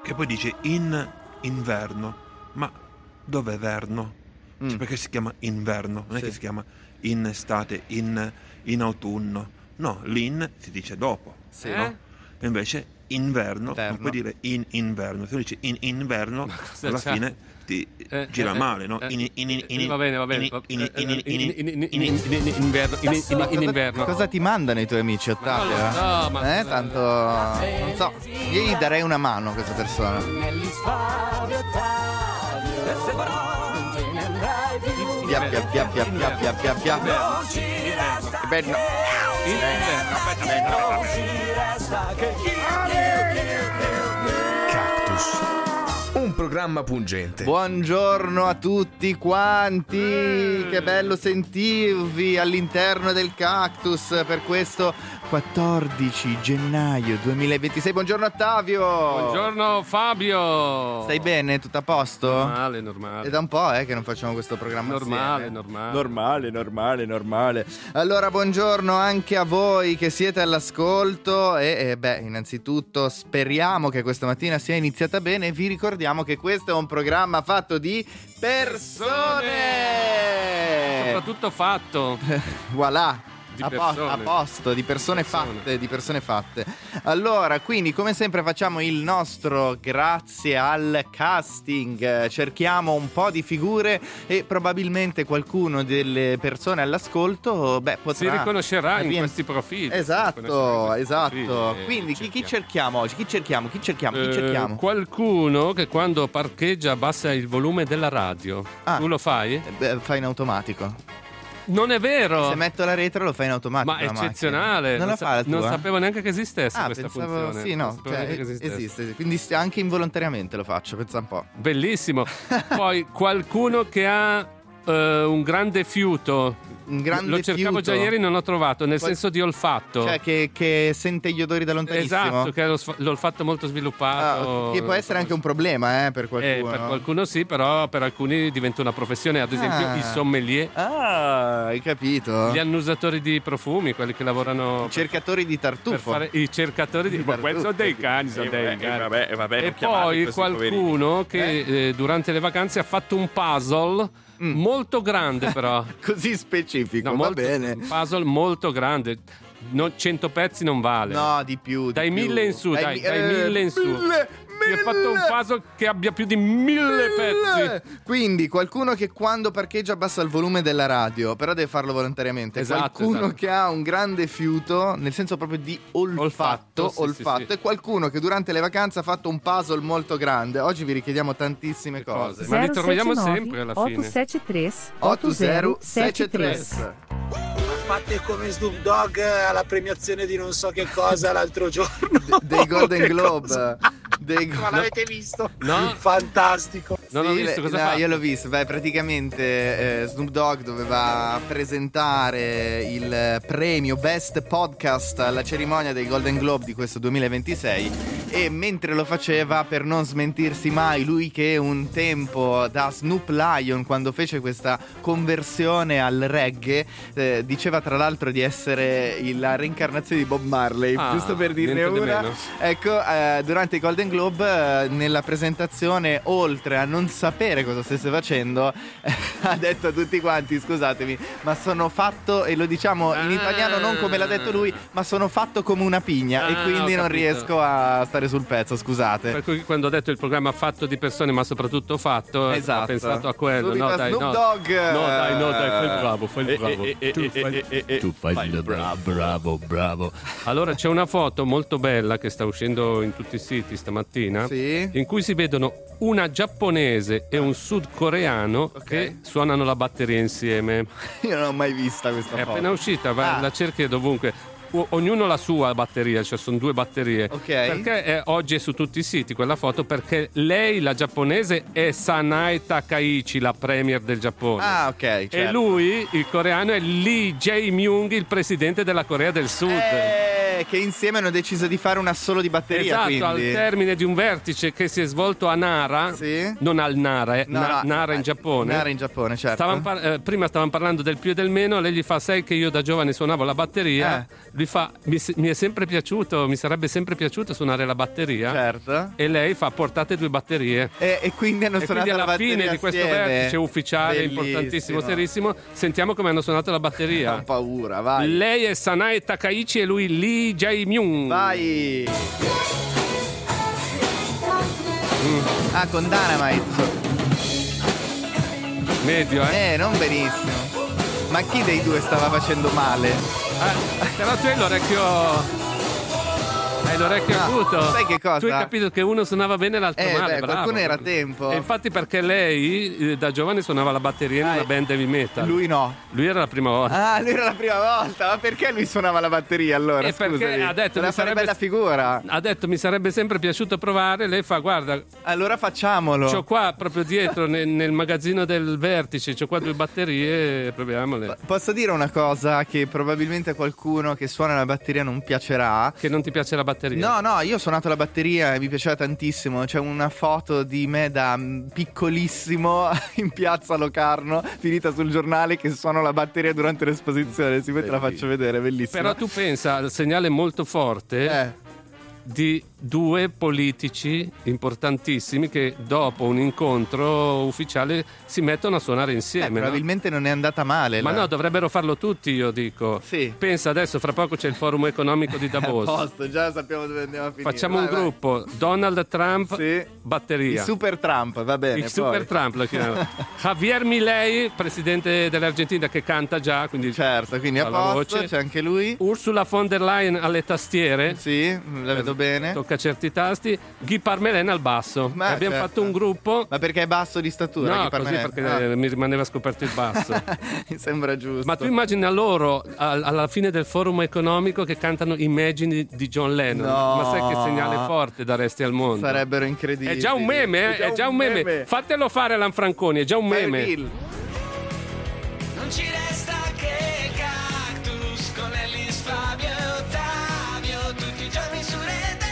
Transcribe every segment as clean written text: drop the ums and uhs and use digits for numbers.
che poi dice in inverno, ma dov'è verno? Cioè, perché si chiama inverno? Non è che si chiama in estate, in autunno. No, l'in si dice dopo, no? E invece inverno, non puoi dire in inverno. Se tu dici in inverno, alla fine ti gira male, no? Va bene. In inverno. Cosa ti mandano i tuoi amici, Ottavio? Tanto non so. Io gli darei una mano a questa persona. Pia. Che bello. Cactus, un programma pungente. Buongiorno a tutti quanti, che bello sentirvi all'interno del Cactus per questo 14 gennaio 2026. Buongiorno Ottavio. Buongiorno Fabio. Stai bene? Tutto a posto? Normale. È da un po' che non facciamo questo programma Normale. Normale. Allora buongiorno anche a voi che siete all'ascolto e innanzitutto speriamo che questa mattina sia iniziata bene e vi ricordiamo che questo è un programma fatto di persone. Soprattutto fatto. Voilà. A posto, di persone fatte. Allora, quindi come sempre facciamo il nostro grazie al casting. Cerchiamo un po' di figure e probabilmente qualcuno delle persone all'ascolto potrà si riconoscerà in questi profili. Esatto. Quindi chi cerchiamo oggi? Chi cerchiamo? Qualcuno che quando parcheggia abbassa il volume della radio. Tu lo fai? Fai in automatico. Non è vero! Se metto la retro lo fai in automatico. Ma è eccezionale! Non la fa la tua? Non sapevo neanche che esistesse questa funzione. Sì, no, esiste. Quindi anche involontariamente lo faccio, pensa un po'. Bellissimo! Poi qualcuno che ha un grande fiuto. Lo cercavo già ieri, non l'ho trovato, nel senso di olfatto. Cioè che sente gli odori da lontanissimo. Esatto, che ha l'olfatto molto sviluppato. Che può essere anche un problema per qualcuno. Per qualcuno sì, però per alcuni diventa una professione. Ad esempio i sommelier. Hai capito? Gli annusatori di profumi, quelli che lavorano. I cercatori di tartufo. I cercatori di tartufo. Sono dei cani, Vabbè, e poi qualcuno che durante le vacanze ha fatto un puzzle molto grande, però. Così specifico, va bene. Un puzzle molto grande. 100 pezzi non vale. No, di più. Dai 1000 in su, dai 1000 in su. Io ho fatto un puzzle che abbia più di 1000 pezzi. Quindi qualcuno che quando parcheggia abbassa il volume della radio, però deve farlo volontariamente. Qualcuno che ha un grande fiuto, nel senso proprio di olfatto. Sì. E qualcuno che durante le vacanze ha fatto un puzzle molto grande. Oggi vi richiediamo tantissime cose. Ma li troviamo sempre alla fine. 8073. Fatte come Snoop Dogg alla premiazione di non so che cosa l'altro giorno dei Golden Globe. Ma l'avete visto? No. Fantastico. Non ho visto, cosa fa? Io l'ho visto. Praticamente Snoop Dogg doveva presentare il premio Best Podcast alla cerimonia dei Golden Globe di questo 2026 e mentre lo faceva, per non smentirsi mai, lui che un tempo da Snoop Lion, quando fece questa conversione al reggae, diceva tra l'altro di essere la reincarnazione di Bob Marley, giusto per dirne una. Ecco, durante i Golden Globe, nella presentazione, oltre a non sapere cosa stesse facendo, ha detto a tutti quanti: scusatemi, ma sono fatto, e lo diciamo in italiano non come l'ha detto lui, ma sono fatto come una pigna, e quindi non riesco a stare sul pezzo, scusate. Per cui quando ho detto il programma fatto di persone ma soprattutto fatto, esatto, ho pensato a quello. Subito No, dai, Snoop Dogg. No, dai, fai il bravo. Tu fai il bravo. Allora c'è una foto molto bella che sta uscendo in tutti i siti stamattina, sì, in cui si vedono una giapponese e un sudcoreano che suonano la batteria insieme. Io non ho mai vista questa foto. È appena uscita, la cerchi dovunque. Ognuno la sua batteria, cioè sono due batterie. Perché oggi è su tutti i siti quella foto? Perché lei, la giapponese, è Sanae Takaichi, la premier del Giappone. Certo. E lui, il coreano, è Lee Jae-myung, il presidente della Corea del Sud. che insieme hanno deciso di fare un assolo di batteria. Esatto, quindi. al termine di un vertice che si è svolto a Nara, non al Nara, Nara in Giappone. Nara in Giappone, certo. Prima stavamo parlando del più e del meno, lei gli fa: sai che io da giovane suonavo la batteria? Lui fa: mi è sempre piaciuto, mi sarebbe sempre piaciuto suonare la batteria. Certo. E lei fa: portate 2 batterie. E quindi hanno suonato la batteria alla fine di questo vertice ufficiale, importantissimo, serissimo, sentiamo come hanno suonato la batteria. Ho paura, vai. Lei è Sanae Takaichi e lui Lee Jae-myung. Vai. Con Dynamite. Medio, non benissimo. Ma chi dei due stava facendo male? Però tu hai l'orecchio acuto. Sai che cosa? Tu hai capito che uno suonava bene e l'altro male. Bravo. Qualcuno era a tempo. E infatti perché lei da giovane suonava la batteria in una band heavy metal. Lui no. Lui era la prima volta. Lui era la prima volta. Ma perché lui suonava la batteria allora? Perché ha detto mi sarebbe bella figura. Ha detto mi sarebbe sempre piaciuto provare. Lei fa: guarda, allora facciamolo. C'ho qua proprio dietro nel magazzino del vertice, c'ho qua 2 batterie, proviamole. Posso dire una cosa che probabilmente a qualcuno che suona la batteria non piacerà? Che non ti piace la batteria? No, io ho suonato la batteria e mi piaceva tantissimo. C'è una foto di me da piccolissimo in piazza Locarno, finita sul giornale, che suono la batteria durante l'esposizione. Se vuoi te la faccio vedere, bellissima. Però tu pensa al segnale molto forte di 2 politici importantissimi che dopo un incontro ufficiale si mettono a suonare insieme. Probabilmente non è andata male. Ma no, dovrebbero farlo tutti, io dico. Sì. Pensa adesso, fra poco c'è il forum economico di Davos. Posto, già sappiamo dove andiamo a finire. Facciamo un gruppo, Donald Trump, batteria. Il Super Trump, va bene. Il Super Trump lo chiamiamo. Javier Milei, presidente dell'Argentina, che canta già, quindi certo, quindi a posto, c'è anche lui. Ursula von der Leyen alle tastiere. Sì, la vedo bene. Tocca certi tasti. Guy Parmelin al basso. Abbiamo fatto un gruppo. Ma perché è basso di statura? No, così perché mi rimaneva scoperto il basso. Mi sembra giusto. Ma tu immagina loro alla fine del forum economico che cantano Immagini di John Lennon. No. Ma sai che segnale forte daresti al mondo? Sarebbero incredibili. È già un meme, è già un meme. Fatelo fare a Lanfranconi, è già un meme. Non ci resta che Cactus con Ellis, Fabio e Ottavio, tutti i giorni su Rete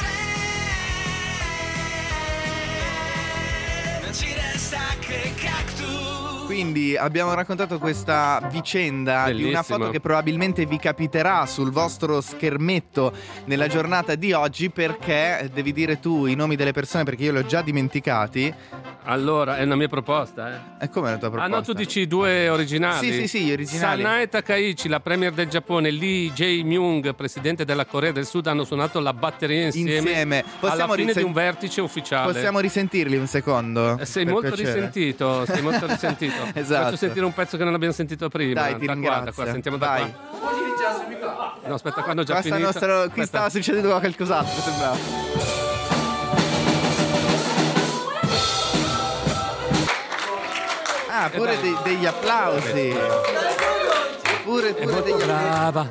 3. Non ci resta che Cactus. Quindi abbiamo raccontato questa vicenda di una foto che probabilmente vi capiterà sul vostro schermetto nella giornata di oggi, perché devi dire tu i nomi delle persone perché io li ho già dimenticati. Allora, è una mia proposta, E come è la tua proposta? Ah no, tu dici i 2 originali? Sì, gli originali. Sanae Takaichi, la premier del Giappone, Lee Jae-myung, presidente della Corea del Sud, hanno suonato la batteria insieme. Alla fine di un vertice ufficiale. Possiamo risentirli un secondo? Sei molto risentito, Esatto. Faccio sentire un pezzo che non abbiamo sentito prima. Dai, ti ringrazio. Da qua, sentiamo da Vai. qua. No, aspetta, quando ho già finito. Qui stava succedendo qualcos'altro, sembrava. Pure degli applausi. Pure degli applausi. Brava.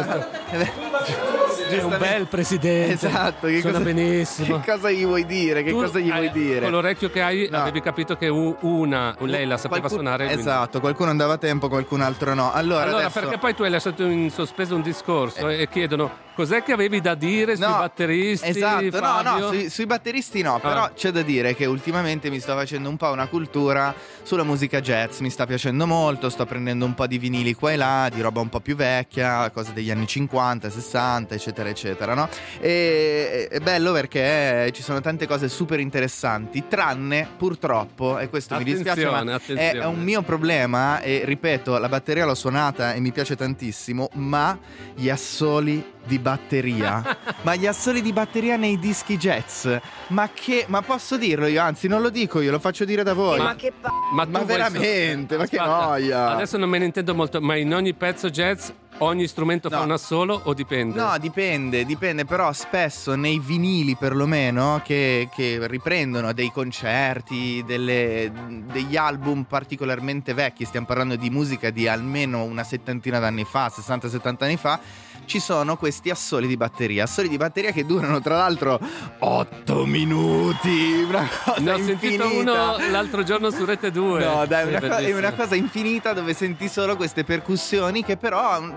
È un bel presidente. Esatto, suona benissimo. Che cosa gli vuoi dire? Con l'orecchio che hai avevi capito che lei la sapeva suonare. Esatto, qualcuno andava a tempo, qualcun altro no. Allora adesso... perché poi tu hai lasciato in sospeso un discorso e chiedono cos'è che avevi da dire sui batteristi. Esatto, Fabio? no, sui batteristi no, però c'è da dire che ultimamente mi sto facendo un po' una cultura sulla musica jazz, mi sta piacendo molto, sto prendendo un po' di vinili qua e là, di roba un po' più vecchia, cose degli anni 50, 60, eccetera, eccetera, no? E è bello perché ci sono tante cose super interessanti, tranne purtroppo, e questo mi dispiace, ma è un mio problema, e ripeto, la batteria l'ho suonata e mi piace tantissimo, ma gli assoli di batteria ma gli assoli di batteria nei dischi jazz, ma posso dirlo io, anzi non lo dico io, lo faccio dire da voi, ma veramente, ma che noia. Adesso non me ne intendo molto, ma in ogni pezzo jazz ogni strumento fa un assolo o dipende? No, dipende, però spesso nei vinili perlomeno che riprendono dei concerti, degli album particolarmente vecchi, stiamo parlando di musica di almeno una settantina d'anni fa, 60-70 anni fa, ci sono questi assoli di batteria che durano tra l'altro 8 minuti, una cosa ne ho infinita. Sentito uno l'altro giorno su Rete 2. No dai, è una cosa infinita dove senti solo queste percussioni che però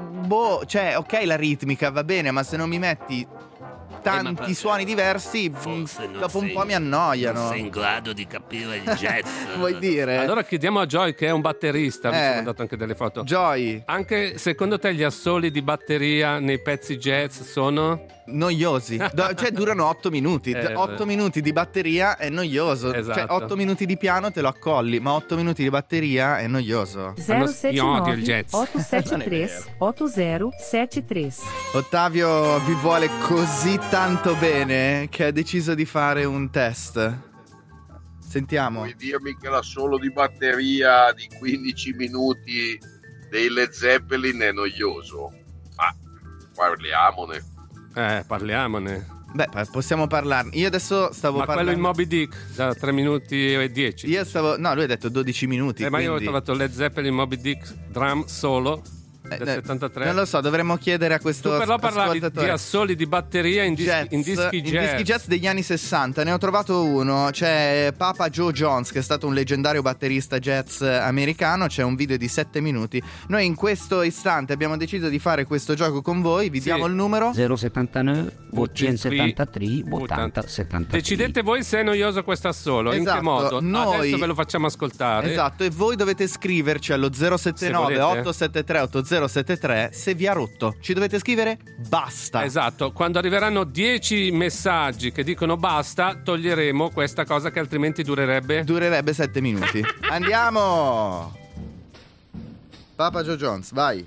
cioè, ok, la ritmica va bene, ma se non mi metti tanti suoni diversi, dopo un po' mi annoiano. Non sei in grado di capire il jazz. Vuoi dire? Allora chiediamo a Joy, che è un batterista, mi ha mandato anche delle foto. Joy, anche secondo te gli assoli di batteria nei pezzi jazz sono noiosi? Cioè durano 8 minuti. 8 minuti di batteria è noioso. Esatto. Cioè 8 minuti di piano te lo accolli, ma 8 minuti di batteria è noioso. 079 873 8073. Ottavio vi vuole così tanto bene che ha deciso di fare un test. Sentiamo. Vuoi dirmi che l'assolo di batteria di 15 minuti dei Led Zeppelin è noioso? Ma parliamone. Parliamone. Beh, possiamo parlarne. Io adesso stavo parlando. Ma quello in Moby Dick da 3 minuti e 10. Io stavo. No, lui ha detto 12 minuti. Ma quindi... io ho trovato Led Zeppelin Moby Dick drum solo del 73. Non lo so, dovremmo chiedere a questo tu però parlavi di assoli di batteria in dischi jazz degli anni 60. Ne ho trovato uno. C'è Papa Joe Jones, che è stato un leggendario batterista jazz americano. C'è un video di 7 minuti. Noi in questo istante abbiamo deciso di fare questo gioco con voi. Vi diamo il numero 079 873 80 73. Decidete voi se è noioso questo assolo. Esatto. In che modo? Noi... Adesso ve lo facciamo ascoltare. Esatto. E voi dovete scriverci allo 079 873 8073 se vi ha rotto. Ci dovete scrivere basta. Esatto. Quando arriveranno 10 messaggi che dicono basta, toglieremo questa cosa che altrimenti durerebbe 7 minuti. Andiamo. Papa Joe Jones, vai.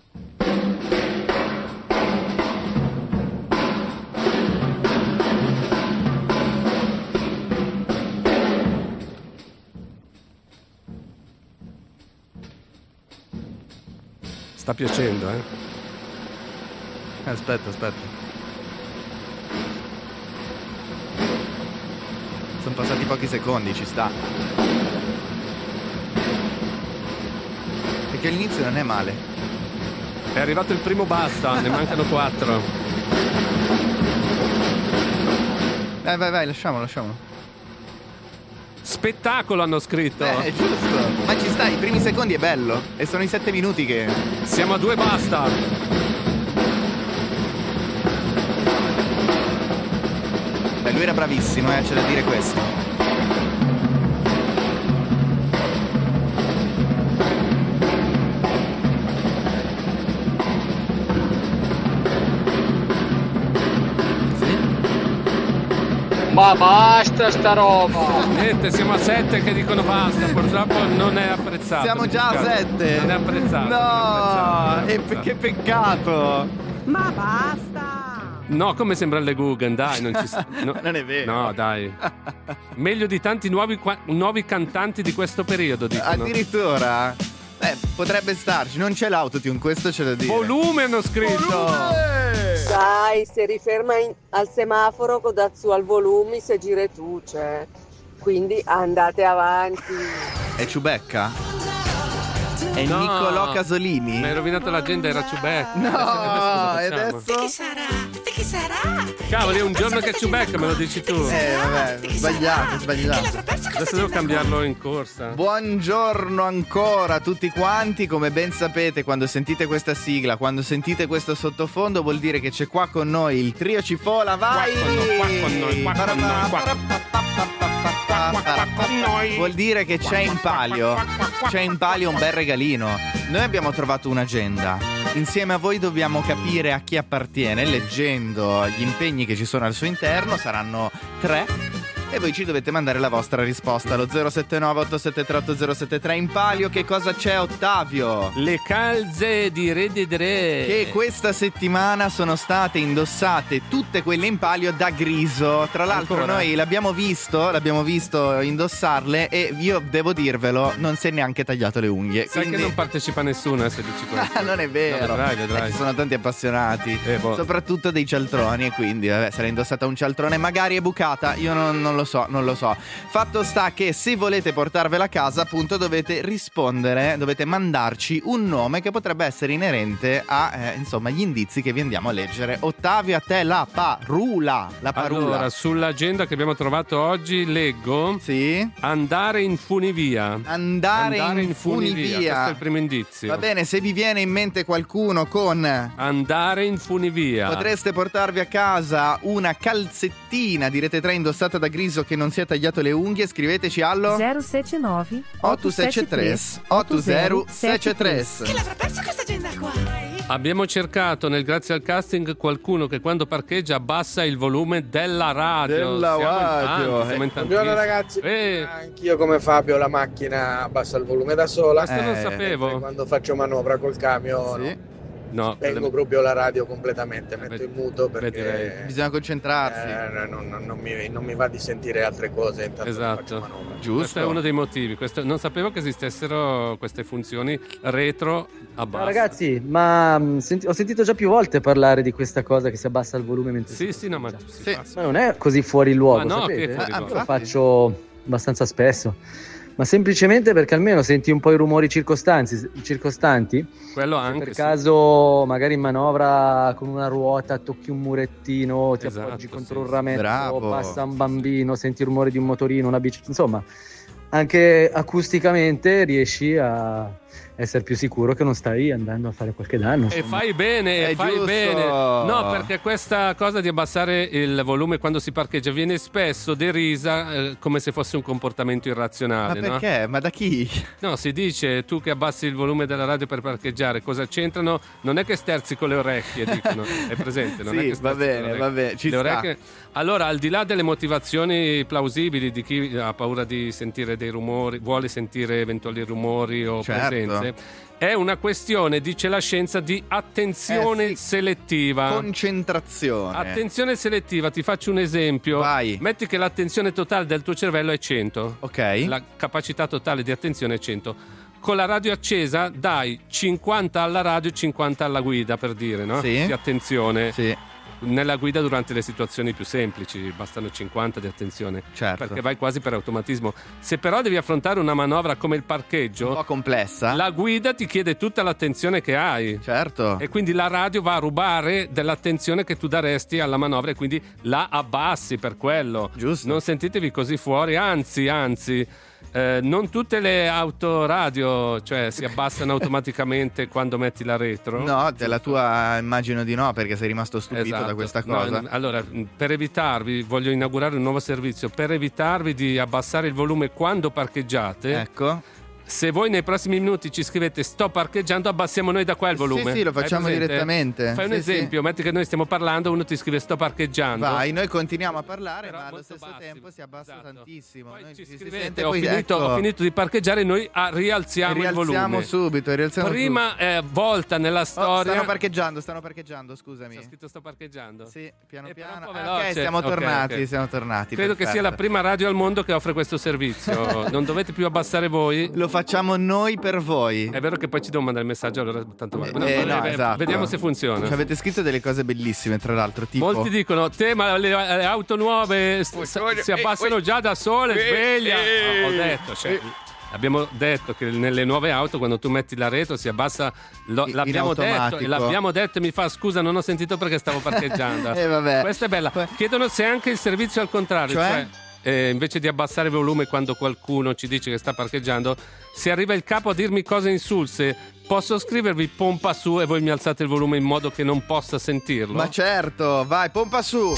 Sta piacendo, Aspetta. Sono passati pochi secondi, ci sta. Perché all'inizio non è male. È arrivato il primo basta, ne mancano 4. Vai, lasciamolo. Spettacolo hanno scritto. È giusto. Ma ci sta, i primi secondi è bello. E sono i 7 minuti che... Siamo a 2 basta. Beh, lui era bravissimo, c'è da dire questo. Ma basta sta roba! Niente, siamo a 7 che dicono basta. Purtroppo non è apprezzato. Siamo già a 7. Non è apprezzato. No, che peccato. Ma basta! No, come sembra le Guggen, dai, non ci no. Non è vero. No, dai. Meglio di tanti nuovi cantanti di questo periodo, dicono. Addirittura? Potrebbe starci, non c'è l'autotune, questo c'è da dire. Volume hanno scritto. Dai, se riferma al semaforo con da su al volume se giretuce. Quindi andate avanti. È Ciubecca? È Niccolò Casolini? Mi hai rovinato l'agenda, era Ciubecca. No, e adesso? Di chi sarà? Cavoli, è un giorno che è Ciubecca, me lo dici tu. Vabbè, sbagliato. Adesso devo cambiarlo in corsa. Buongiorno ancora a tutti quanti. Come ben sapete, quando sentite questa sigla, quando sentite questo sottofondo, vuol dire che c'è qua con noi il trio Cipolla. Vai! Qua con noi. Vuol dire che c'è in palio un bel regalino. Noi abbiamo trovato un'agenda. Insieme a voi dobbiamo capire a chi appartiene. Leggendo gli impegni che ci sono al suo interno, saranno 3. E voi ci dovete mandare la vostra risposta allo 079 873 8073. In palio che cosa c'è, Ottavio? Le calze di Re de Dre, che questa settimana sono state indossate tutte quelle in palio da Griso. Tra l'altro Ancora? Noi l'abbiamo visto indossarle. E io devo dirvelo, non si è neanche tagliato le unghie. Sai quindi... che non partecipa nessuno se dici questo. Non è vero. No, vedrai. Ci sono tanti appassionati, soprattutto dei cialtroni. E quindi se l'ha indossata un cialtrone magari è bucata. Io non lo lo so. Fatto sta che se volete portarvela a casa, appunto, dovete rispondere, dovete mandarci un nome che potrebbe essere inerente a insomma gli indizi che vi andiamo a leggere. Ottavio, a te la parula. Allora, sull'agenda che abbiamo trovato oggi leggo andare in funivia. Andare in funivia. Questo è il primo indizio. Va bene, se vi viene in mente qualcuno con andare in funivia, potreste portarvi a casa una calzettina di Rete 3 indossata da Griso che non si è tagliato le unghie. Scriveteci allo 079 873 8073. Chi l'avrà perso questa agenda qua? Abbiamo cercato nel Grazie al Casting qualcuno che quando parcheggia abbassa il volume della radio. Siamo in tanti. Buongiorno ragazzi, anch'io come Fabio la macchina abbassa il volume da sola. Questo non sapevo. Quando faccio manovra col camion spengo proprio la radio completamente, metto in muto perché bisogna concentrarsi. Non mi va di sentire altre cose intanto che faccio manovra. Giusto. Questo è uno dei motivi. Non sapevo che esistessero queste funzioni retro a basso. Ragazzi, ma ho sentito già più volte parlare di questa cosa che si abbassa il volume mentre ma non è così fuori luogo, ma no, sapete? che fuori luogo. Lo faccio abbastanza spesso. Ma semplicemente perché almeno senti un po' i rumori circostanti. Quello anche. Per caso magari in manovra con una ruota tocchi un murettino, ti appoggi contro un rametto, passa un bambino, senti il rumore di un motorino, una bici, insomma, anche acusticamente riesci a essere più sicuro che non stai andando a fare qualche danno. E fai bene, bene. No, perché questa cosa di abbassare il volume quando si parcheggia viene spesso derisa come se fosse un comportamento irrazionale. Ma perché? No? Ma da chi? No, si dice, tu che abbassi il volume della radio per parcheggiare, cosa c'entrano? Non è che sterzi con le orecchie, dicono. È presente? Non è che va bene, ci sta. Orecchie... Allora, al di là delle motivazioni plausibili di chi ha paura di sentire dei rumori, vuole sentire eventuali rumori o presenze, è una questione, dice la scienza, di attenzione selettiva. Concentrazione. Attenzione selettiva, ti faccio un esempio. Vai. Metti che l'attenzione totale del tuo cervello è 100. Ok. La capacità totale di attenzione è 100. Con la radio accesa dai 50 alla radio e 50 alla guida, per dire, no? Sì. Di attenzione. Sì. Nella guida durante le situazioni più semplici bastano 50 di attenzione, certo, perché vai quasi per automatismo. Se però devi affrontare una manovra come il parcheggio, un po' complessa, la guida ti chiede tutta l'attenzione che hai, certo, e quindi la radio va a rubare dell'attenzione che tu daresti alla manovra e quindi la abbassi per quello. Giusto. Non sentitevi così fuori, anzi non tutte le autoradio, cioè, si abbassano automaticamente quando metti la retro. No, la tua immagino di no, perché sei rimasto stupito da questa cosa. No, allora, per evitarvi, voglio inaugurare un nuovo servizio. Per evitarvi di abbassare il volume quando parcheggiate, ecco, se voi nei prossimi minuti ci scrivete sto parcheggiando, abbassiamo noi da qua il volume. Sì, lo facciamo direttamente. Fai un esempio, metti che noi stiamo parlando, uno ti scrive sto parcheggiando. Vai, noi continuiamo a parlare, però ma allo stesso tempo si abbassa tantissimo. Poi noi ci scrivete, ho finito di parcheggiare, noi rialziamo il volume. Rialziamo subito. Prima volta nella storia. Stanno parcheggiando, scusami. C'è scritto sto parcheggiando? Sì, piano. Ok, siamo tornati. Credo che sia la prima radio al mondo che offre questo servizio. Non dovete più abbassare voi. Lo facciamo noi per voi. È vero che poi ci devo mandare il messaggio, allora tanto vale. Esatto. Vediamo se funziona. Ci avete scritto delle cose bellissime, tra l'altro, tipo molti dicono ma le auto nuove si abbassano già da sole, sveglia. Ho detto, abbiamo detto che nelle nuove auto quando tu metti la retro si abbassa, l'abbiamo detto e mi fa scusa, non ho sentito perché stavo parcheggiando. Vabbè. Questa è bella. Chiedono se anche il servizio al contrario, cioè invece di abbassare il volume quando qualcuno ci dice che sta parcheggiando, se arriva il capo a dirmi cose insulse, posso scrivervi pompa su e voi mi alzate il volume in modo che non possa sentirlo? Ma certo, vai, pompa su.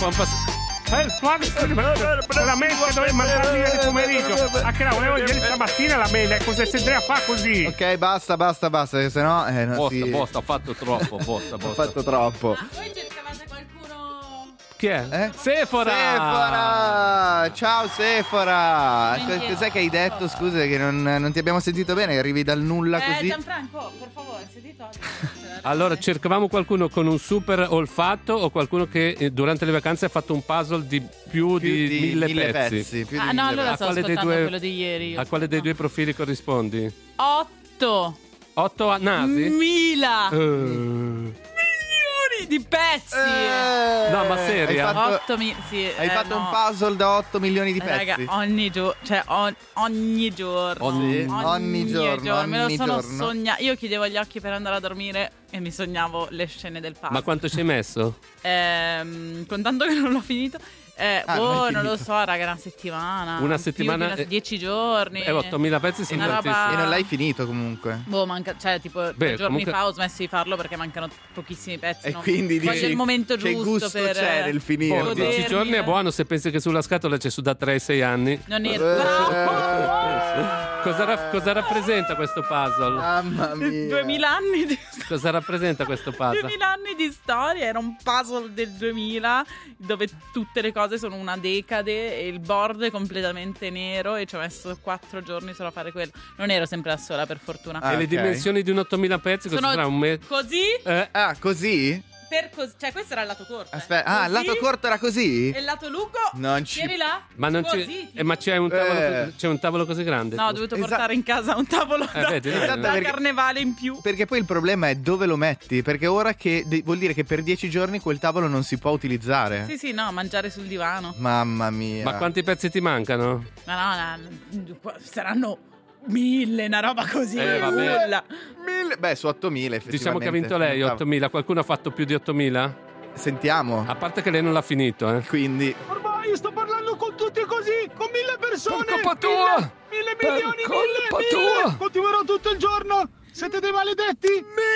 La mail che dovevo mandare ieri pomeriggio, anche la volevo ieri stamattina la mail, cosa si andrà a fare così? Ok, basta, che sennò ho fatto troppo. Ho fatto troppo. Voi cercavate qualcuno? Chi è? Sephora! Ciao Sephora! Cos'è che hai detto? Scusa che non ti abbiamo sentito bene, arrivi dal nulla così. Gianfranco, per favore, sediti oggi. Allora, cercavamo qualcuno con un super olfatto o qualcuno che durante le vacanze ha fatto un puzzle di più di 1000 pezzi. No, allora sto ascoltando quello di ieri. A quale dei due profili corrispondi? 8 nasi? 1000 milioni milioni di pezzi. No, ma seria? Hai fatto un puzzle da 8 milioni di pezzi. Raga, ogni giorno, cioè ogni giorno. Ogni giorno. Me lo sono sognato. Io chiudevo gli occhi per andare a dormire e mi sognavo le scene del puzzle. Ma quanto ci hai messo? Contando che non l'ho finito. Non lo so, raga, una settimana. Una settimana? 10 giorni. 8.000 pezzi sono tantissimi. E non l'hai finito comunque? Manca, cioè tipo 2 giorni fa ho smesso di farlo perché mancano pochissimi pezzi. E quindi dici, il momento che giusto gusto per c'è nel finire. 10 giorni è buono se pensi che sulla scatola c'è su da 3-6 anni. Non è Cosa rappresenta questo puzzle? Mamma mia. 2000 anni di Cosa rappresenta questo puzzle? 2000 anni di storia. Era un puzzle del 2000 dove tutte le cose sono una decade e il board è completamente nero e ci ho messo 4 giorni solo a fare quello. Non ero sempre da sola, per fortuna. E le dimensioni di un 8.000 pezzi cosa sarà? Un metro? Così? Così? Cioè questo era il lato corto. Aspetta, il lato corto era così? E il lato lungo? Vieni là. Ma non così, ma c'è un tavolo così grande? No, ho dovuto portare in casa un tavolo da carnevale in più. Perché poi il problema è dove lo metti. Perché ora che vuol dire che per 10 giorni quel tavolo non si può utilizzare. Sì, no, mangiare sul divano. Mamma mia. Ma quanti pezzi ti mancano? No, saranno 1000, una roba così. Vabbè. 1000. Beh, su 8000 effettivamente. Diciamo che ha vinto lei 8000. Qualcuno ha fatto più di 8000? Sentiamo. A parte che lei non l'ha finito, Quindi ormai sto parlando con tutti così, con 1000 persone. Per colpa tua. 1000 milioni, 1000. Continuerò tutto il giorno. Siete dei maledetti?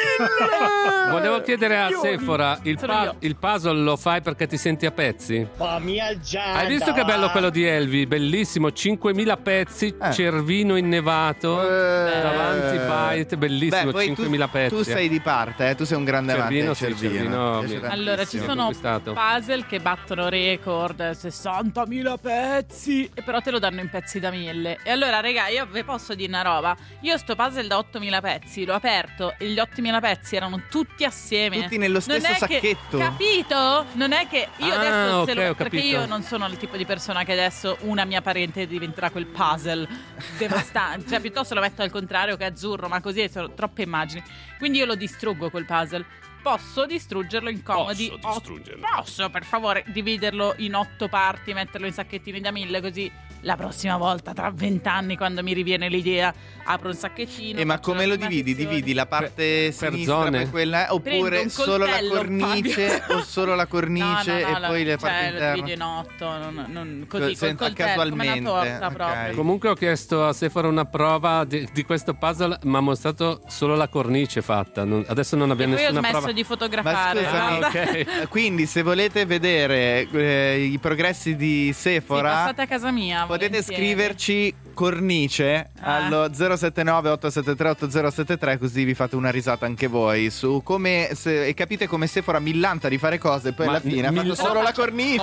Volevo chiedere a Sephora, il puzzle lo fai perché ti senti a pezzi? Hai visto che bello quello di Elvi? Bellissimo, 5.000 pezzi, Cervino innevato, davanti Byte, bellissimo. Beh, 5.000 pezzi. Tu sei di parte, tu sei un grande amante Cervino. Allora, ci sono puzzle che battono record, 60.000 pezzi, e però te lo danno in pezzi da 1000. E allora, raga, io vi posso dire una roba. Io sto puzzle da 8.000 pezzi l'ho aperto e gli 8.000 pezzi erano tutti assieme, tutti nello stesso sacchetto, capito? Non è che io adesso perché capito. Io non sono il tipo di persona che adesso una mia parente diventerà quel puzzle devastante, cioè piuttosto lo metto al contrario, che è azzurro, ma così sono troppe immagini, quindi io lo distruggo quel puzzle. Posso distruggerlo in comodi? Posso, per favore, dividerlo in 8 parti, metterlo in sacchettini da 1000, così la prossima volta, tra 20 anni, quando mi riviene l'idea, apro un sacchettino. Ma come lo dividi? Dividi la parte sinistra per quella, oppure solo la cornice o solo la cornice e poi le parti interne? Lo divido in 8, così col coltello, casualmente, come una torta proprio. Comunque ho chiesto a Sephora una prova di questo puzzle, ma ha mostrato solo la cornice fatta. Adesso non abbiamo nessuna prova di fotografare. Ma scusami, Quindi se volete vedere i progressi di Sephora, passate a casa mia, potete scriverci cornice allo 079 873 8073, così vi fate una risata anche voi su come e capite come Sephora millanta di fare cose, poi alla fine ha fatto solo la cornice.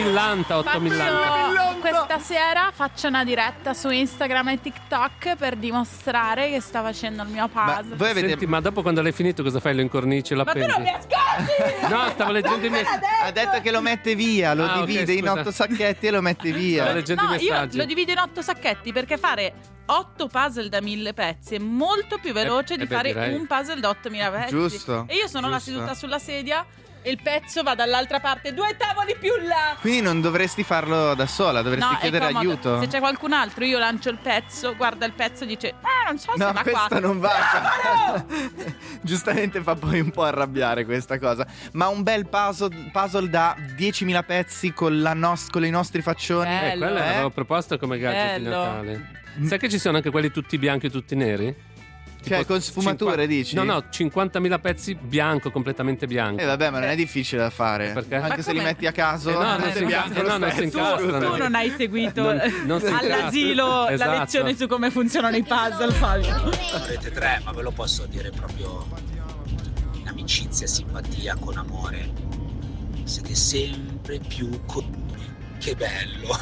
8 millanta. Questa sera faccio una diretta su Instagram e TikTok per dimostrare che sto facendo il mio puzzle. Voi avete... Senti, ma dopo quando l'hai finito cosa fai? Lo incornici e lo appendi? Ma tu non mi ascolti! No, stavo leggendo i messaggi. Ha detto che lo mette via, lo divide in 8 sacchetti e lo mette via. Stavo leggendo i messaggi. Io lo divido in 8 sacchetti perché fare 8 puzzle da 1000 pezzi è molto più veloce di fare un puzzle da 8000 pezzi. Giusto. E io sono là seduta sulla sedia e il pezzo va dall'altra parte, 2 tavoli più là. Quindi non dovresti farlo da sola, dovresti chiedere aiuto. Se c'è qualcun altro, io lancio il pezzo, guarda il pezzo e dice non so se va qua. No, questa non va. Giustamente fa poi un po' arrabbiare questa cosa. Ma un bel puzzle da 10.000 pezzi con i nostri faccioni. Quella l'avevo proposto come gadget di Natale. Sai che ci sono anche quelli tutti bianchi e tutti neri? Cioè con sfumature dici? No, 50.000 pezzi bianco, completamente bianco. Vabbè, ma non è difficile da fare. Perché? Anche se li metti a caso. Non si incastrano. Tu non hai seguito all'asilo la lezione su come funzionano i puzzle, Fabio. Avete 3, ma ve lo posso dire proprio in amicizia, simpatia, con amore. Siete sempre più che bello.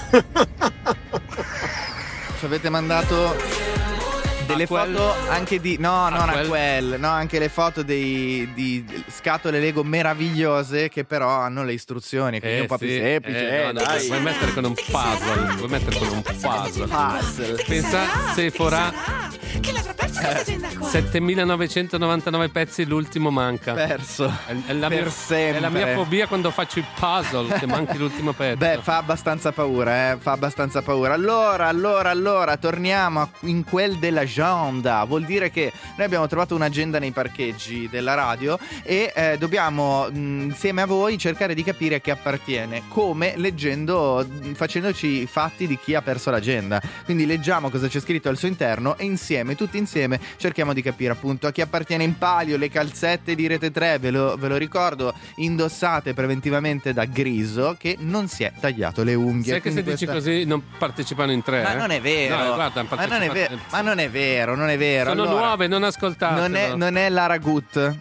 Ci avete mandato delle foto anche di anche le foto di scatole Lego meravigliose che però hanno le istruzioni, quindi un po' più semplici. Dai. Vuoi mettere con un puzzle? Pensa Sephora che l'avrà persa 7.999 pezzi, l'ultimo manca. Perso. È la mia fobia quando faccio i puzzle, che manchi l'ultimo pezzo. Beh, fa abbastanza paura, fa abbastanza paura. Allora, torniamo in quel dell'agenda. Vuol dire che noi abbiamo trovato un'agenda nei parcheggi della radio e dobbiamo insieme a voi cercare di capire a chi appartiene, come facendoci i fatti di chi ha perso l'agenda. Quindi leggiamo cosa c'è scritto al suo interno e insieme, tutti insieme, cerchiamo di capire appunto a chi appartiene. In palio le calzette di Rete 3, ve lo ricordo, indossate preventivamente da Griso, che non si è tagliato le unghie. Sai che se dici così non partecipano in 3? Ma non è vero. No, guarda, ma non è vero. Sono nuove, non ascoltate. Non è Lara Gut.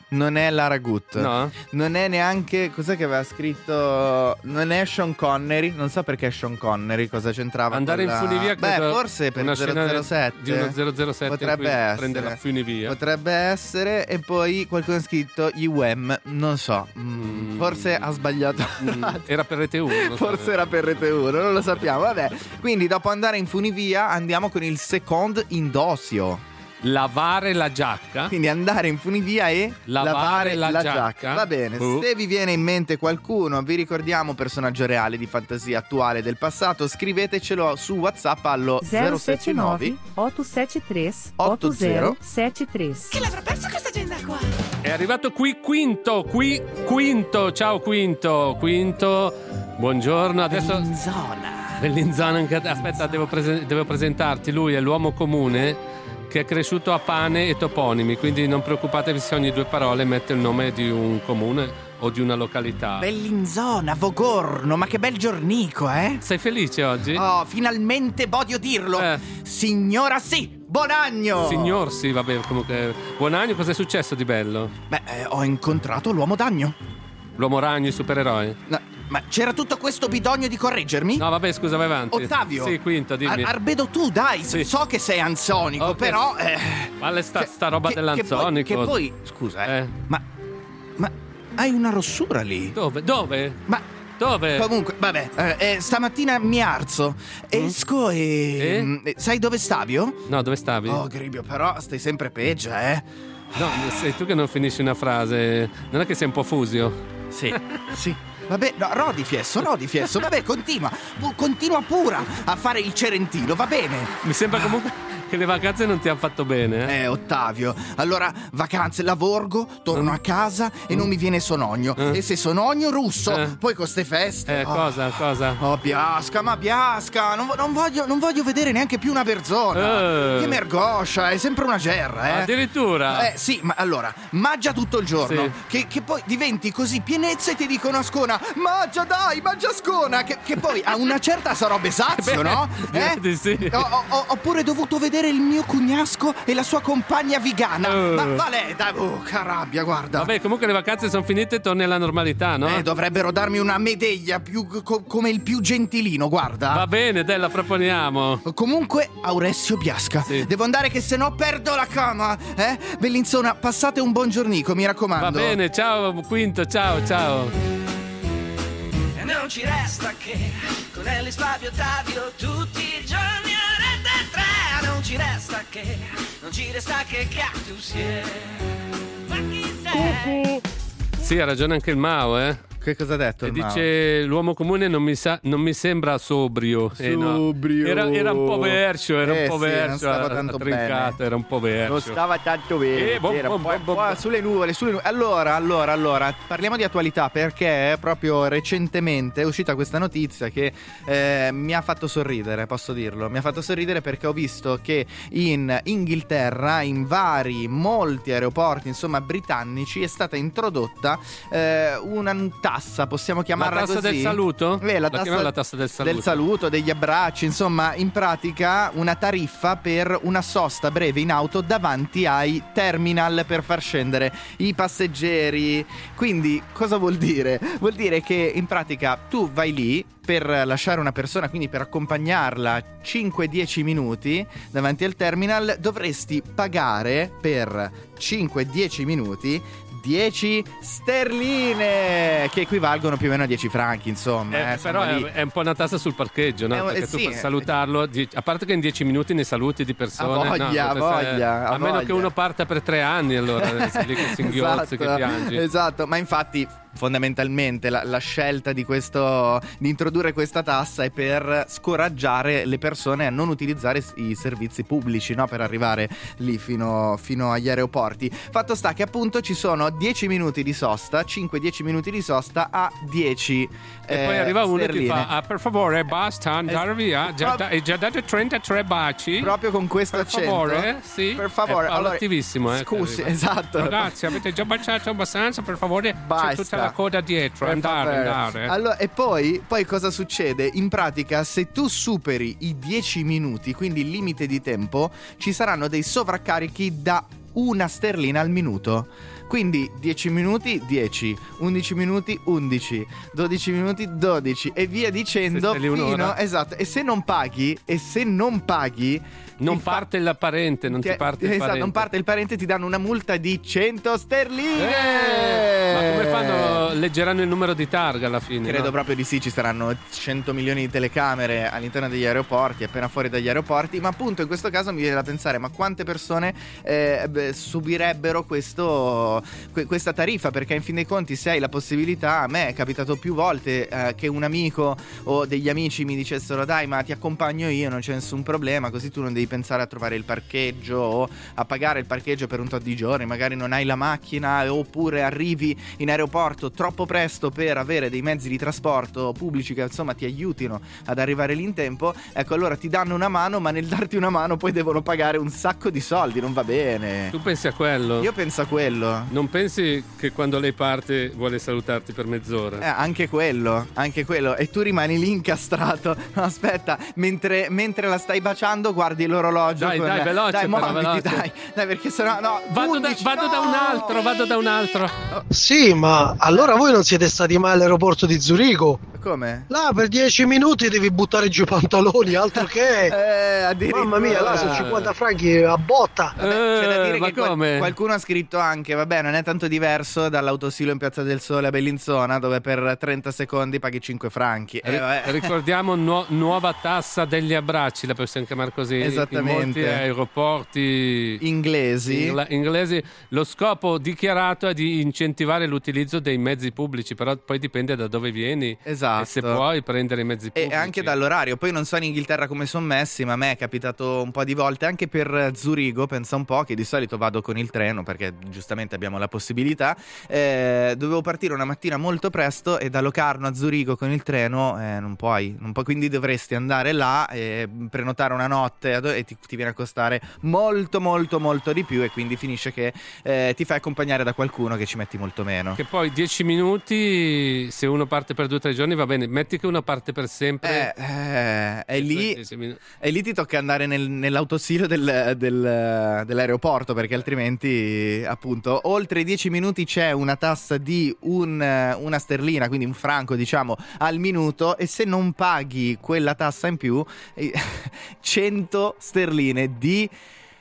No. Non è neanche, cos'è che aveva scritto? Non è Sean Connery. Non so perché Sean Connery cosa c'entrava. Andare in funivia, credo. Forse per 007 di uno 007 potrebbe essere. Prende la funivia. Potrebbe essere. E poi qualcuno ha scritto UM. Non so. Forse ha sbagliato. Era per Rete 1. Forse era per Rete 1, non lo sappiamo. Vabbè. Quindi dopo andare in funivia andiamo con il secondo indossio. Lavare la giacca. Quindi andare in funivia e lavare la giacca. Va bene. Se vi viene in mente qualcuno, vi ricordiamo personaggio reale di fantasia attuale del passato, scrivetecelo su WhatsApp allo 079 873 8073. Chi l'avrà perso questa agenda qua? È arrivato Quinto. Ciao Quinto. Buongiorno. Adesso Bellinzona. Aspetta, devo presentarti. Lui è l'uomo comune che è cresciuto a pane e toponimi, quindi non preoccupatevi se ogni 2 parole mette il nome di un comune o di una località. Bellinzona, Vogorno, ma che bel giornico, eh? Sei felice oggi? Oh, finalmente voglio dirlo. Signora sì, buon anno! Signor sì, vabbè, comunque buon anno. Cos'è successo di bello? Beh, ho incontrato l'uomo ragno. L'uomo ragno, il supereroe? No. Ma c'era tutto questo bidogno di correggermi? No, vabbè, scusa, vai avanti. Ottavio. Sì, Quinto, dimmi. Arbedo tu, dai. Sì. So che sei anzonico, okay. Però Vale sta roba dell'anzonico. Che poi scusa, ma hai una rossura lì? Dove? Ma dove? Comunque, vabbè, stamattina mi alzo, esco e sai dove Stabio? No, dove stavi? Oh, Gribio, però stai sempre peggio, No, sei tu che non finisci una frase. Non è che sei un po' fusio? Sì. Vabbè, no, rodi fiesso, vabbè, continua pura a fare il cerentino, va bene. Mi sembra comunque che le vacanze non ti hanno fatto bene. Ottavio, allora vacanze, lavorgo, torno a casa e non mi viene sonogno. E se sonogno, russo, poi con ste feste. Cosa? Oh, Biasca, non voglio vedere neanche più una persona. Che mergoscia, è sempre una gerra, Addirittura? Sì, ma allora, mangia tutto il giorno, che poi diventi così pienezza e ti dicono a scona, mangia scona, che poi a una certa sarò besazio, no? Sì. Oppure dovuto vedere il mio cugnasco e la sua compagna vigana. Ma vale, dai, che rabbia, guarda. Vabbè, comunque le vacanze sono finite e torni alla normalità, no? Dovrebbero darmi una medaglia come il più gentilino, guarda. Va bene, dai, la proponiamo. Comunque, Auressio Biasca, devo andare che sennò perdo la cama, Bellinzona, passate un buon giornico, mi raccomando. Va bene, ciao Quinto, ciao. E non ci resta che con Ellis, Fabio, Ottavio tutti i giorni a Rete 3. Non ci resta che Cactus, ma chi sei? Sì, ha ragione anche il Mao, Che cosa ha detto? E dice l'uomo comune non mi sembra sobrio. Sobrio. Era un po' vercio, non stava tanto trincato, bene. Era un po' vercio. Non stava tanto bene. Sulle nuvole. Allora, parliamo di attualità, perché proprio recentemente è uscita questa notizia che mi ha fatto sorridere, posso dirlo. Mi ha fatto sorridere perché ho visto che in Inghilterra, in molti aeroporti, insomma, britannici, è stata introdotta una tassa, possiamo chiamarla così. La tassa del saluto? La tassa del saluto, degli abbracci, insomma, in pratica una tariffa per una sosta breve in auto davanti ai terminal per far scendere i passeggeri. Quindi cosa vuol dire? Vuol dire che in pratica tu vai lì per lasciare una persona, quindi per accompagnarla 5-10 minuti davanti al terminal, dovresti pagare per 5-10 minuti 10 sterline, che equivalgono più o meno a 10 franchi, insomma. Però è un po' una tassa sul parcheggio, no? Perché tu per salutarlo, a parte che in 10 minuti ne saluti di persone, a meno che uno parta per 3 anni, allora sei lì che si inghiozzi, che piangi. Esatto, ma infatti fondamentalmente la scelta di introdurre questa tassa è per scoraggiare le persone a non utilizzare i servizi pubblici, no? Per arrivare lì fino agli aeroporti. Fatto sta che appunto ci sono 10 minuti di sosta, 5-10 minuti di sosta a 10 e poi arriva uno sterline. E ti fa per favore basta andare via, hai già dato 33 baci proprio con questo accento. Favore, sì. Per favore, allora, attivissimo, scusi, esatto. Ragazzi, avete già baciato abbastanza, per favore, basta. C'è tutta la coda dietro, andare. Allora, e poi cosa succede? In pratica, se tu superi i 10 minuti, quindi il limite di tempo, ci saranno dei sovraccarichi da 1 sterlina al minuto. Quindi 10 minuti 10, 11 minuti 11, 12 minuti 12 e via dicendo fino, esatto. E se non paghi non parte il parente, non ti parte il parente. Non parte il parente, ti danno una multa di 100 sterline. Ma come fanno? Leggeranno il numero di targa alla fine? Credo proprio di sì, ci saranno 100 milioni di telecamere all'interno degli aeroporti, appena fuori dagli aeroporti. Ma appunto in questo caso mi viene da pensare, ma quante persone subirebbero questa tariffa? Perché in fin dei conti, se hai la possibilità, a me è capitato più volte che un amico o degli amici mi dicessero dai, ma ti accompagno io, non c'è nessun problema, così tu non devi pensare a trovare il parcheggio o a pagare il parcheggio per un tot di giorni, magari non hai la macchina, oppure arrivi in aeroporto troppo presto per avere dei mezzi di trasporto pubblici che insomma ti aiutino ad arrivare lì in tempo. Ecco, allora ti danno una mano, ma nel darti una mano poi devono pagare un sacco di soldi, non va bene. Tu pensi a quello? Io penso a quello. Non pensi che quando lei parte vuole salutarti per mezz'ora? Anche quello. E tu rimani lì incastrato. No, aspetta, mentre la stai baciando guardi l'orologio. Dai, veloce. Dai, muoviti, dai, perché sennò no. Vado da un altro. Sì, ma allora voi non siete stati mai all'aeroporto di Zurigo? Come? Là per 10 minuti devi buttare giù i pantaloni, altro che mamma mia, là sono 50 franchi a botta. C'è da dire che come? Qualcuno ha scritto anche, vabbè, non è tanto diverso dall'autosilo in Piazza del Sole a Bellinzona, dove per 30 secondi paghi 5 franchi. Ricordiamo nuova tassa degli abbracci, la possiamo chiamare così. Esattamente. In molti aeroporti inglesi, lo scopo dichiarato è di incentivare l'utilizzo dei mezzi pubblici, però poi dipende da dove vieni. Esatto. E se puoi prendere i mezzi pubblici. E anche dall'orario. Poi non so in Inghilterra come sono messi, ma a me è capitato un po' di volte anche per Zurigo, pensa un po', che di solito vado con il treno perché giustamente abbiamo la possibilità. Dovevo partire una mattina molto presto e da Locarno a Zurigo con il treno non puoi, quindi dovresti andare là e prenotare una notte e ti viene a costare molto molto molto di più, e quindi finisce che ti fai accompagnare da qualcuno che ci metti molto meno. Che poi 10 minuti, se uno parte per 2 o 3 giorni va bene, metti che uno parte per sempre, e lì ti tocca andare nell'autosilo dell'aeroporto, perché altrimenti appunto oltre i 10 minuti c'è una tassa di una sterlina, quindi un franco diciamo al minuto, e se non paghi quella tassa in più 100 sterline di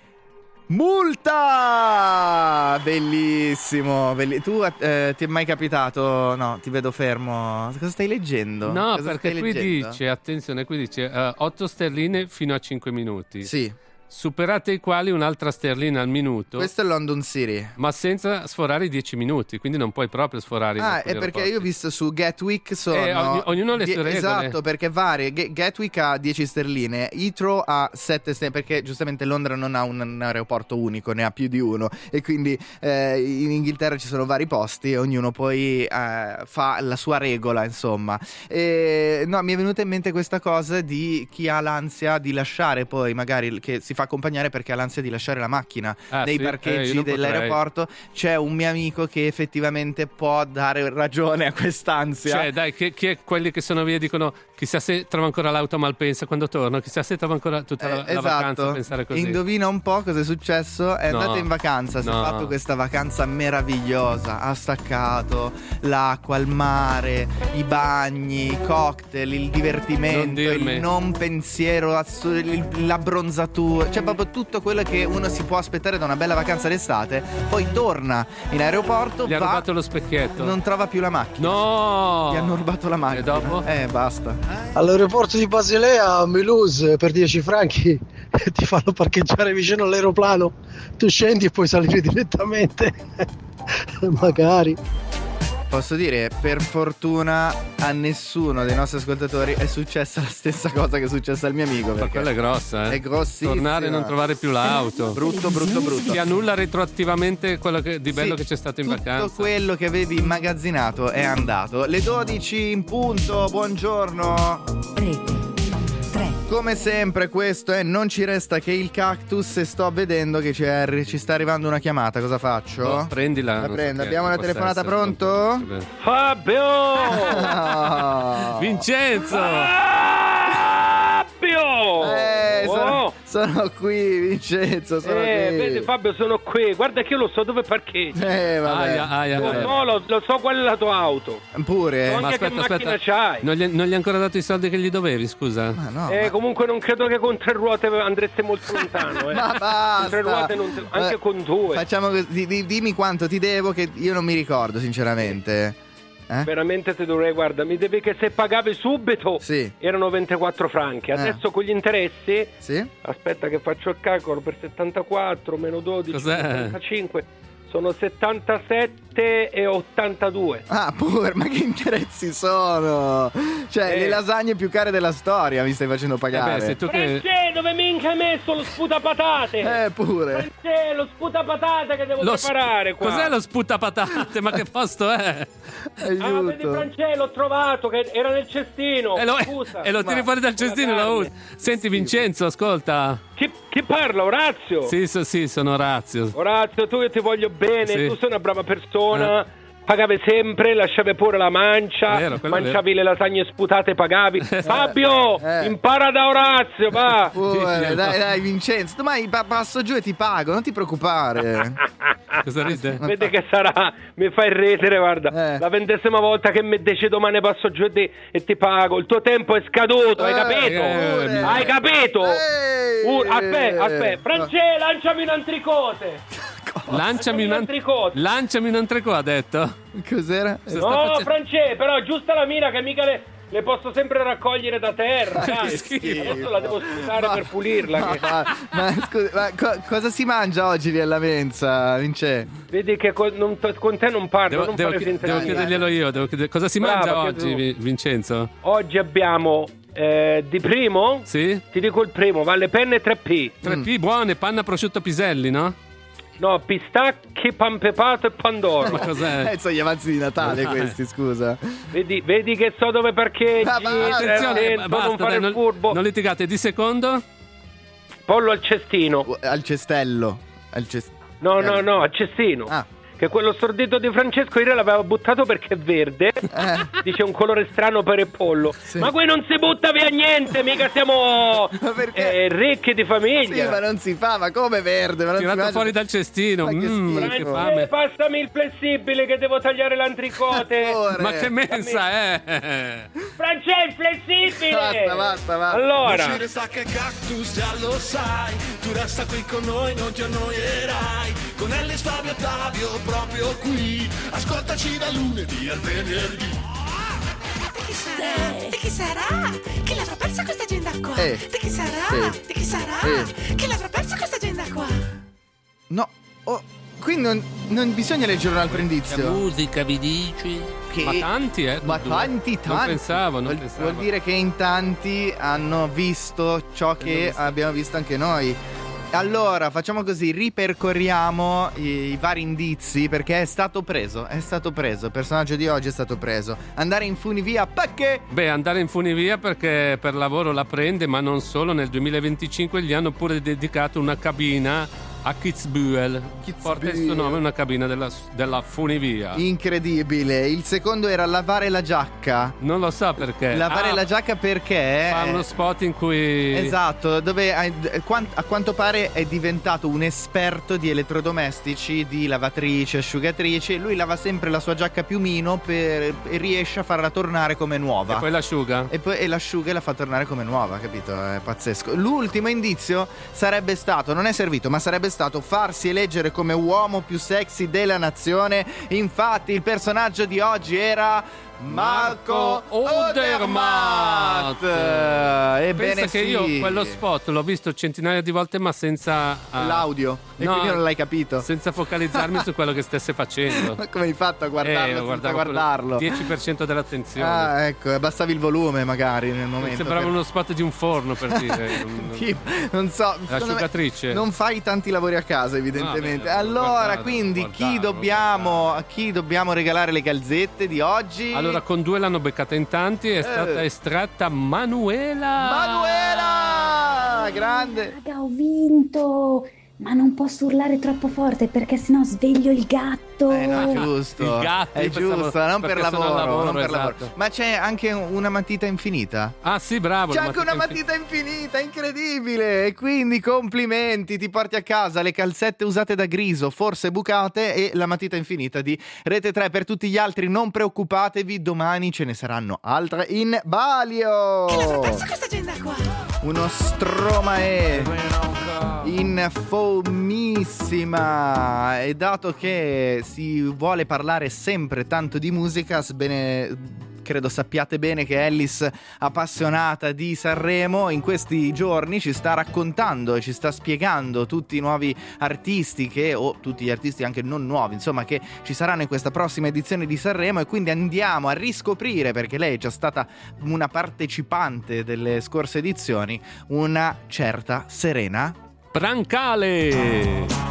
multa! Bellissimo, tu ti è mai capitato? No, ti vedo fermo. Cosa stai leggendo? No, perché qui dice, attenzione, 8 sterline fino a 5 minuti. Sì. Superate i quali un'altra sterlina al minuto. Questo è London City. Ma senza sforare i 10 minuti, quindi non puoi proprio sforare. È perché io ho visto su Gatwick sono ognuno ha le sue regole. Esatto, perché varie. Gatwick ha 10 sterline, Heathrow ha 7 sterline, perché giustamente Londra non ha un aeroporto unico, ne ha più di uno, e quindi in Inghilterra ci sono vari posti e ognuno poi fa la sua regola, insomma. No, mi è venuta in mente questa cosa di chi ha l'ansia di lasciare, poi magari che si fa accompagnare perché ha l'ansia di lasciare la macchina nei parcheggi dell'aeroporto. C'è un mio amico che effettivamente può dare ragione a quest'ansia. Cioè dai, che quelli che sono via dicono Chissà se trova ancora l'auto a Malpensa quando torno, chissà se trova ancora tutta la vacanza a pensare così. Indovina un po' cosa è successo? È andato in vacanza, si è fatto questa vacanza meravigliosa, ha staccato l'acqua, il mare, i bagni, i cocktail, il divertimento, il non pensiero, l'abbronzatura, cioè proprio tutto quello che uno si può aspettare da una bella vacanza d'estate. Poi torna in aeroporto, gli ha rubato lo specchietto, non trova più la macchina. No! Gli hanno rubato la macchina. E dopo? Basta. All'aeroporto di Basilea a Mulhouse per 10 franchi ti fanno parcheggiare vicino all'aeroplano, tu scendi e puoi salire direttamente. Magari. Posso dire, per fortuna a nessuno dei nostri ascoltatori è successa la stessa cosa che è successa al mio amico. Ma quella è grossa, È grossissima. Tornare e non trovare più l'auto. Brutto. Ti annulla retroattivamente quello di bello che c'è stato in vacanza. Tutto quello che avevi immagazzinato è andato. Le 12 in punto, buongiorno. Come sempre questo è Non ci resta che il cactus e sto vedendo che ci sta arrivando una chiamata, cosa faccio? Prendila. La prendo, abbiamo una telefonata, pronto? Fabio! Vincenzo! Sono qui, Vincenzo, sono qui. Vedi Fabio, sono qui. Guarda che io lo so dove parcheggi. Vabbè. No, lo so qual è la tua auto. Pure? Ma aspetta. C'hai? Non gli hai ancora dato i soldi che gli dovevi, scusa? Ma no. Comunque non credo che con 3 ruote andreste molto lontano. Ma basta. Con 3 ruote anche con 2. Facciamo così, dimmi quanto ti devo, che io non mi ricordo sinceramente. Veramente ti dovrei, guarda, mi devi che se pagavi subito erano 24 franchi, adesso con gli interessi aspetta che faccio il calcolo, per 74 meno 12 75 sono 77 e 82. Pure, ma che interessi sono? Cioè, le lasagne più care della storia mi stai facendo pagare. Se tu dove minchia hai messo lo sputapatate? Pure. Lo sputapatate che devo preparare qua. Cos'è lo sputapatate? Ma che posto è? Aiuto. Vedi Francesco, l'ho trovato che era nel cestino. Scusa. E lo tiri fuori dal cestino e lo usi. Senti Vincenzo, ascolta. Chi parla? Orazio? Sì, sono Orazio. Orazio, tu io ti voglio bene, tu sei una brava persona. Pagavi sempre, lasciavi pure la mancia, mangiavi le lasagne sputate, pagavi. Fabio, impara da Orazio, va. Dai Vincenzo, domani passo giù e ti pago, non ti preoccupare. Cosa ride? Vedi che sarà, mi fai ridere, guarda. La 20ª volta che mi dici domani passo giù e ti pago. Il tuo tempo è scaduto, hai capito? Hai capito? Aspetta, Francesco, lanciami un antricote. Lanciami un entrecot, ha detto. Cos'era? No, Francesco, però giusta la mira che mica le posso sempre raccogliere da terra. Adesso la devo sputare per pulirla. Ma scusa, cosa si mangia oggi lì alla mensa, Vince? Vedi che con te non parlo. Devo chiederglielo io. Cosa si mangia oggi, Vincenzo? Oggi abbiamo di primo? Sì. Ti dico il primo, Valle Penne 3P. 3P buone, panna prosciutto piselli, no? No, pistacchi, pan pepato e pandoro. Ma cos'è? Sono gli avanzi di Natale questi, scusa. Vedi che so dove parcheggi. Attenzione, basta, non fare il furbo. Non litigate, di secondo? Pollo al cestino. Al cestello. No, al cestino. Che quello stordito di Francesco ieri l'aveva buttato perché è verde. Dice un colore strano per il pollo. Ma qui non si butta via niente, mica siamo ricchi di famiglia. Sì, ma non si fa, ma come verde? Ma non tirato fuori dal cestino. Che fame. Passami il flessibile che devo tagliare l'antricote. Ma che mensa è? Francesco, il flessibile. Basta. Allora, non ci resta che cactus, già lo sai. Tu resta qui con noi, non ti annoierai. Con Ellis, Fabio, Ottavio, proprio qui. Ascoltaci da lunedì al venerdì. Di chi sarà? Chi l'avrà persa questa agenda qua? Di chi sarà? Di chi sarà? Chi l'avrà persa questa agenda qua? No, quindi non bisogna leggere un altro indizio. La musica vi dice che... Ma tanti, Ma tanti. Non pensavo. Vuol dire che in tanti hanno visto ciò che abbiamo visto anche noi. Allora, facciamo così, ripercorriamo i vari indizi, perché è stato preso. Il personaggio di oggi è stato preso. Andare in funivia perché? Beh, andare in funivia perché per lavoro la prende, ma non solo. Nel 2025 gli hanno pure dedicato una cabina a Kitzbühel. Porta il suo nome, una cabina della funivia. Incredibile. Il secondo era lavare la giacca. Non lo so perché. Lavare la giacca perché fa uno spot in cui esatto, dove a quanto pare è diventato un esperto di elettrodomestici, di lavatrici, asciugatrici. Lui lava sempre la sua giacca piumino e riesce a farla tornare come nuova. E poi l'asciuga. E l'asciuga e la fa tornare come nuova, capito? È pazzesco. L'ultimo indizio sarebbe stato, non è servito, ma sarebbe stato farsi eleggere come uomo più sexy della nazione. Infatti il personaggio di oggi era Marco Odermatt. Pensa che io quello spot l'ho visto centinaia di volte ma senza l'audio, e quindi non l'hai capito, senza focalizzarmi su quello che stesse facendo. Ma come hai fatto a guardarlo senza guardarlo? 10% dell'attenzione. Ecco, abbassavi il volume magari nel momento. Sembrava uno spot di un forno, per dire. Non so, l'asciugatrice. Non fai tanti lavori a casa evidentemente. Allora, quindi chi dobbiamo regalare le calzette di oggi? Allora, con 2 l'hanno beccata in tanti, è stata estratta Manuela, grande. Raga, ho vinto, ma non posso urlare troppo forte perché sennò sveglio il gatto. No, è giusto. Il gatto, è giusto, non per lavoro, non per lavoro. Esatto. Ma c'è anche una matita infinita? Ah sì, bravo. C'è anche una matita infinita, incredibile. E quindi complimenti, ti porti a casa le calzette usate da Griso, forse bucate, e la matita infinita di Rete 3. Per tutti gli altri non preoccupatevi, domani ce ne saranno altre in Balio. Che l'avrà persa questa agenda qua? Uno Stromae in formissima. E dato che si vuole parlare sempre tanto di musica, credo sappiate bene che Ellis, appassionata di Sanremo, in questi giorni ci sta raccontando e ci sta spiegando tutti i nuovi artisti o tutti gli artisti anche non nuovi, insomma, che ci saranno in questa prossima edizione di Sanremo. E quindi andiamo a riscoprire, perché lei è già stata una partecipante delle scorse edizioni, una certa Serena Brancale.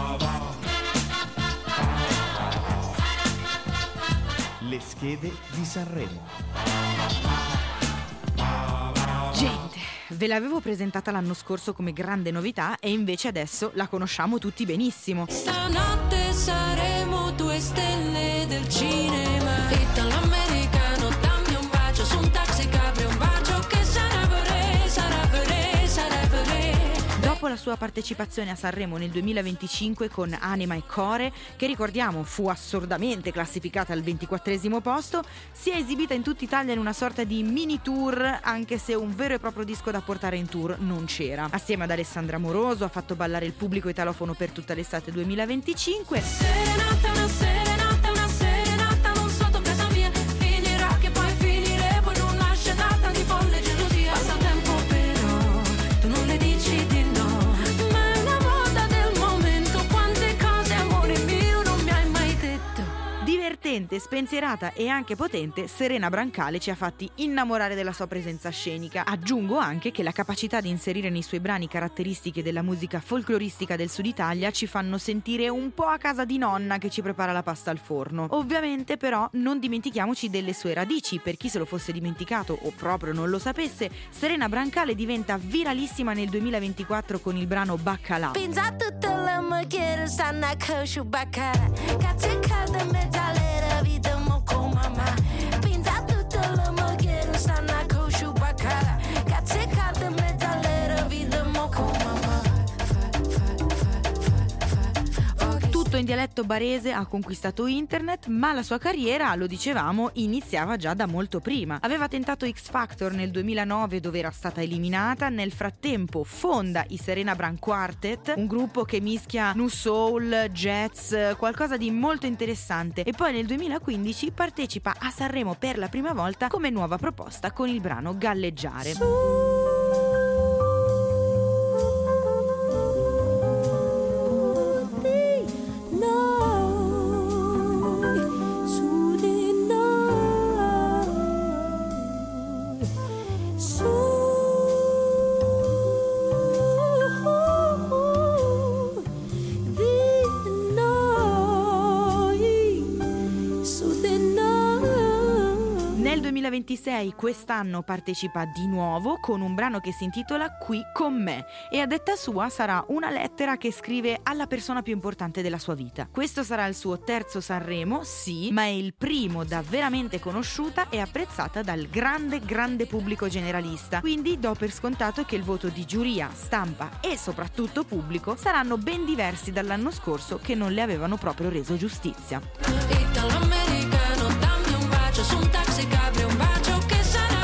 Le schede di Sanremo. Gente, ve l'avevo presentata l'anno scorso come grande novità e invece adesso la conosciamo tutti benissimo. Stanotte saremo 2 stelle del cinema. Italo-americano, dammi un bacio su un taxi cabri, un bacio che sarà per lei, sarà per lei, sarà per lei. Dopo la sua partecipazione a Sanremo nel 2025 con Anima e Core, che ricordiamo fu assurdamente classificata al 24° posto, si è esibita in tutta Italia in una sorta di mini tour, anche se un vero e proprio disco da portare in tour non c'era. Assieme ad Alessandra Moroso ha fatto ballare il pubblico italofono per tutta l'estate 2025. Serenata, una serenata, non sotto casa mia. Finirà che poi finire, poi non nasce data di folle gelosia. Passa tempo però, tu non le dici di no. Divertente, spensierata e anche potente, Serena Brancale ci ha fatti innamorare della sua presenza scenica. Aggiungo anche che la capacità di inserire nei suoi brani caratteristiche della musica folcloristica del Sud Italia ci fanno sentire un po' a casa di nonna che ci prepara la pasta al forno. Ovviamente però non dimentichiamoci delle sue radici. Per chi se lo fosse dimenticato o proprio non lo sapesse, Serena Brancale diventa viralissima nel 2024 con il brano Baccalà. In dialetto barese ha conquistato internet, ma la sua carriera, lo dicevamo, iniziava già da molto prima. Aveva tentato X Factor nel 2009 dove era stata eliminata. Nel frattempo fonda i Serena Bran Quartet, un gruppo che mischia nu soul, jazz, qualcosa di molto interessante, e poi nel 2015 partecipa a Sanremo per la prima volta come nuova proposta con il brano Galleggiare. Nel 2026 quest'anno partecipa di nuovo con un brano che si intitola Qui con me e a detta sua sarà una lettera che scrive alla persona più importante della sua vita. Questo sarà il suo terzo Sanremo, sì, ma è il primo da veramente conosciuta e apprezzata dal grande pubblico generalista. Quindi do per scontato che il voto di giuria, stampa e soprattutto pubblico saranno ben diversi dall'anno scorso, che non le avevano proprio reso giustizia. Italo-americano, dammi un bacio su un taxi Capri, un bacio che sarà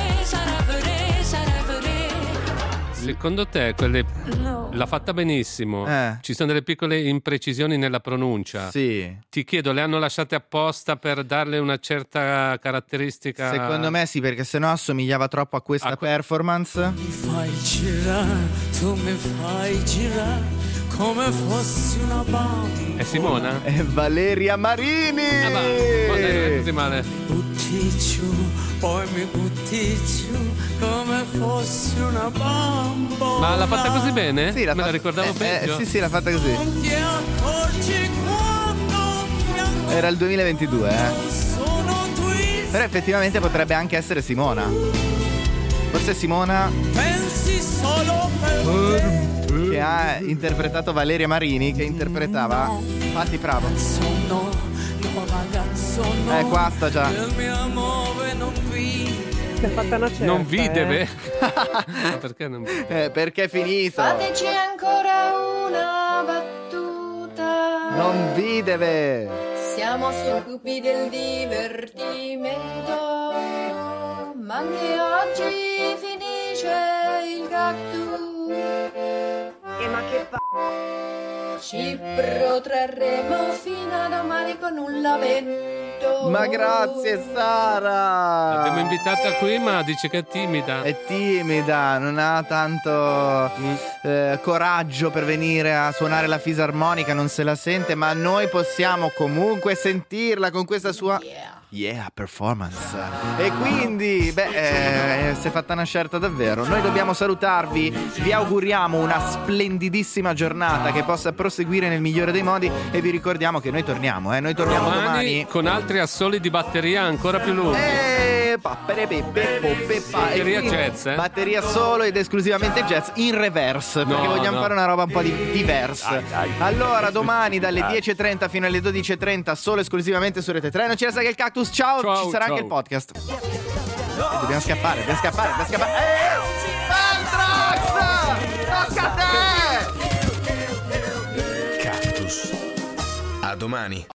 vorrei. Secondo te l'ha fatta benissimo? Ci sono delle piccole imprecisioni nella pronuncia? Sì. Ti chiedo, le hanno lasciate apposta per darle una certa caratteristica? Secondo me sì, perché sennò assomigliava troppo a questa performance. Mi fai girare, tu mi fai girare come fossi una bamba. È Simona? È Valeria Marini! Non è così male. Butti giù, poi mi butti giù come fossi una bamba. Ma l'ha fatta così bene? Sì, me la ricordavo peggio. Sì, l'ha fatta così. Non ti accorgi quando Era il 2022, sono twist. Però effettivamente potrebbe anche essere Simona. Forse Simona Pensi solo per che ha interpretato Valeria Marini, che interpretava Infatti bravo. No, ragazzo, no. Qua sta già. Il mio amore non vi. Si è fatta una certa, non vi deve? Perché non vi? Perché è finito. Fateci ancora una battuta. Non vi deve. Siamo succubi del divertimento, ma anche oggi finisce il cactus. Ma che ci protrarremo fino a domani con un lamento. Ma grazie Sara. L'abbiamo invitata qui, ma dice che è timida. È timida, non ha tanto coraggio per venire a suonare la fisarmonica, non se la sente, ma noi possiamo comunque sentirla con questa sua performance. E quindi si è fatta una scelta davvero. Noi dobbiamo salutarvi, vi auguriamo una splendidissima giornata che possa proseguire nel migliore dei modi e vi ricordiamo che noi torniamo domani con altri assoli di batteria ancora più lunghi. Batteria jazz, batteria solo ed esclusivamente jazz in reverse, perché vogliamo fare una roba un po' diverse. Allora domani dalle 10:30 fino alle 12:30 solo esclusivamente su Rete 3. Non ci resta che il Cactus. Ciao, ci sarà anche il podcast. Dobbiamo scappare. Antrax! Tocca a te! Cactus. A domani.